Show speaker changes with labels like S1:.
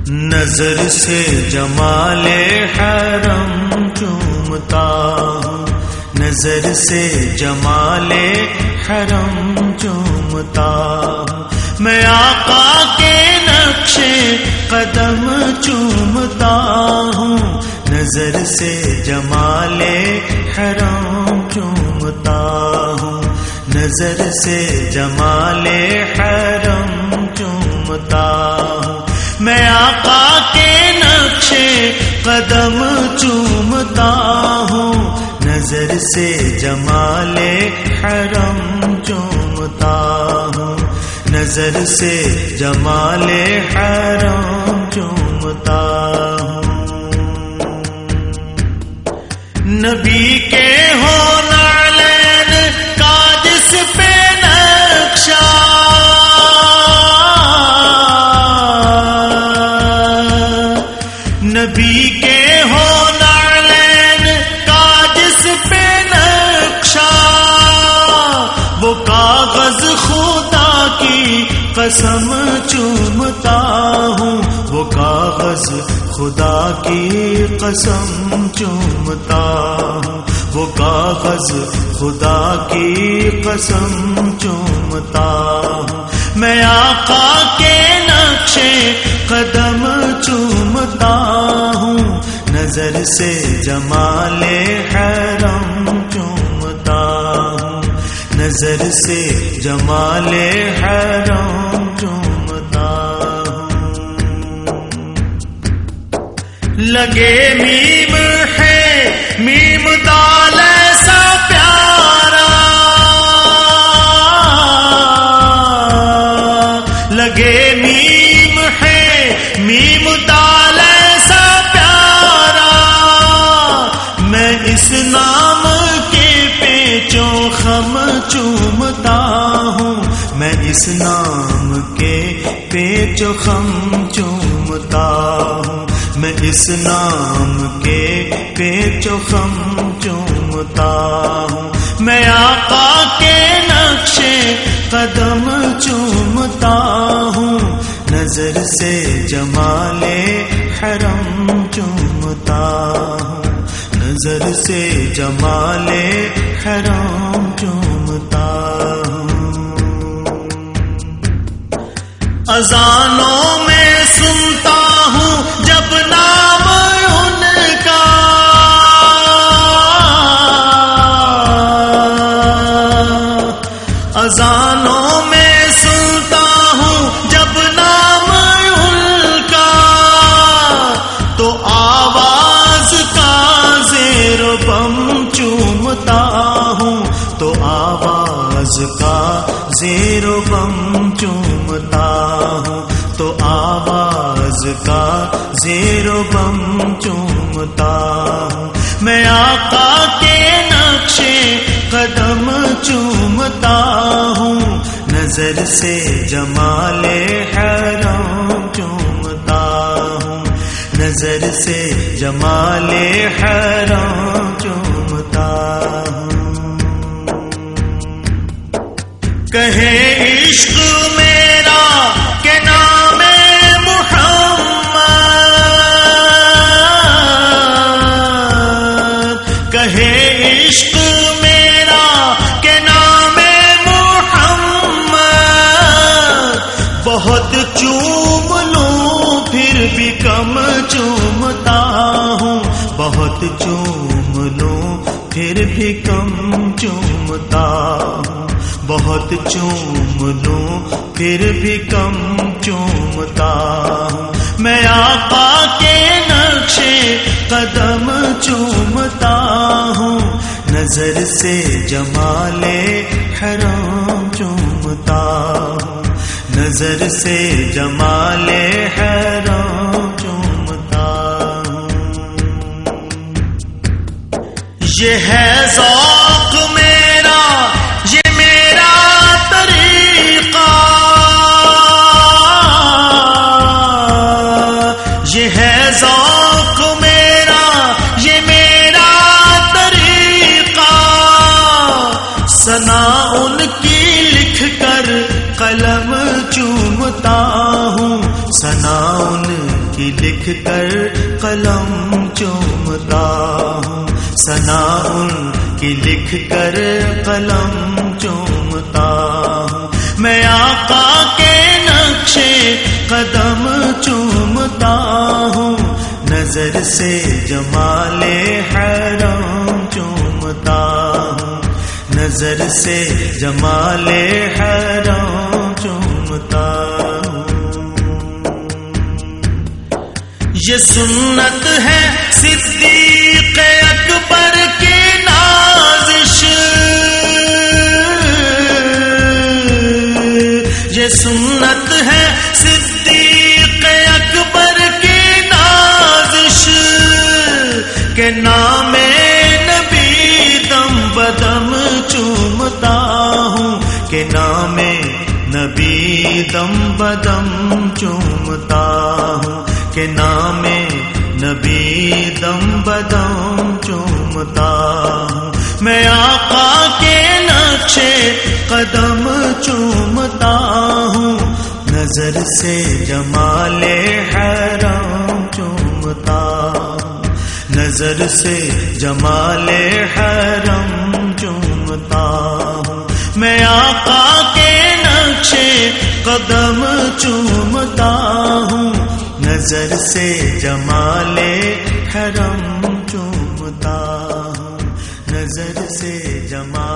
S1: نظر سے جمال حرم چومتا ہوں، نظر سے جمال حرم چومتا ہوں، میں آقا کے نقش قدم چومتا ہوں، نظر سے جمال حرم چومتا ہوں، نظر سے جمال حرم چومتا ہوں، میں آقا کے نقش قدم چومتا ہوں، نظر سے جمال حرم چومتا ہوں، نظر سے جمال حرم چومتا ہوں، نبی کے ہو نعلین کا جس پہ نقشہ، نبی کے ہو نعلین کا جس پہ نقشہ، وہ کاغذ خدا کی قسم چومتا ہوں، وہ کاغذ خدا کی قسم چومتا ہوں، وہ کاغذ خدا کی قسم چومتا ہوں، میں آقا کے نقش قدم چومتا ہوں، نظر سے جمال حرم چومتا ہوں، نظر سے جمال حرم چومتا ہوں، لگے میم ہے میم دال ایسا پیارا، لگے میم ہے میم دال ایسا پیارا، میں اس نام کے پیچوں خم چومتا ہوں، میں اس نام کے پیچوں خم چومتا ہوں، میں اس نام کے پیچوں خم چومتا ہوں، میں آقا کے نقش قدم چومتا ہوں، نظر سے جمال حرم چومتا ہوں، نظر سے جمال حرم چومتا ہوں، اذانوں میں سنتا ہوں جب نام ان کا، اذانوں میں سنتا ہوں جب نام ان کا، تو آواز کا زیر و بم چومتا ہوں، تو آواز کا زیر و بم چومتا ہوں، تو آواز کا زیر و بم چومتا ہوں، میں آقا کے نقش قدم چومتا ہوں، نظر سے جمال حرم چومتا ہوں، نظر سے جمال حرم چومتا ہوں، کہے عشق میرا کہ نام محمد، کہے عشق میرا کہ نام محمد، بہت چوم لوں پھر بھی کم چومتا ہوں، بہت چوم لوں پھر بھی کم چومتا ہوں، بہت چوم لوں پھر بھی کم چومتا ہوں، میں آقا کے نقش قدم چومتا ہوں، نظر سے جمال حرم چومتا ہوں، نظر سے جمال حرم چومتا ہوں، یہ ہے ذوق میرا، یہ میرا طریقہ، یہ ہے ذوق میرا، یہ میرا طریقہ، ثنا ان کی لکھ کر قلم چومتا ہوں، ثنا ان کی لکھ کر قلم چومتا ہوں، ثنا ان کی لکھ کر قلم چومتا ہوں، میں آقا کے نقشے قدم چومتا ہوں، نظر سے جمال حرم چومتا ہوں، نظر سے جمال حرم چومتا ہوں۔ یہ سنت ہے صدیق اکبر کی نازش، یہ سنت ہے صدیق اکبر کی نازش، کہ نام نبی دم بدم چومتا ہوں، کہ نام نبی دم بدم چومتا ہوں، کہ نام نبی دم بدم چومتا ہوں، میں آقا کے نقشے قدم چومتا ہوں، نظر سے جمال حرم چومتا ہوں، نظر سے جمال حرم چومتا ہوں، میں آقا کے نقشے قدم چومتا ہوں، نظر سے جمال حرم چومتا ہوں، نظر سے جمال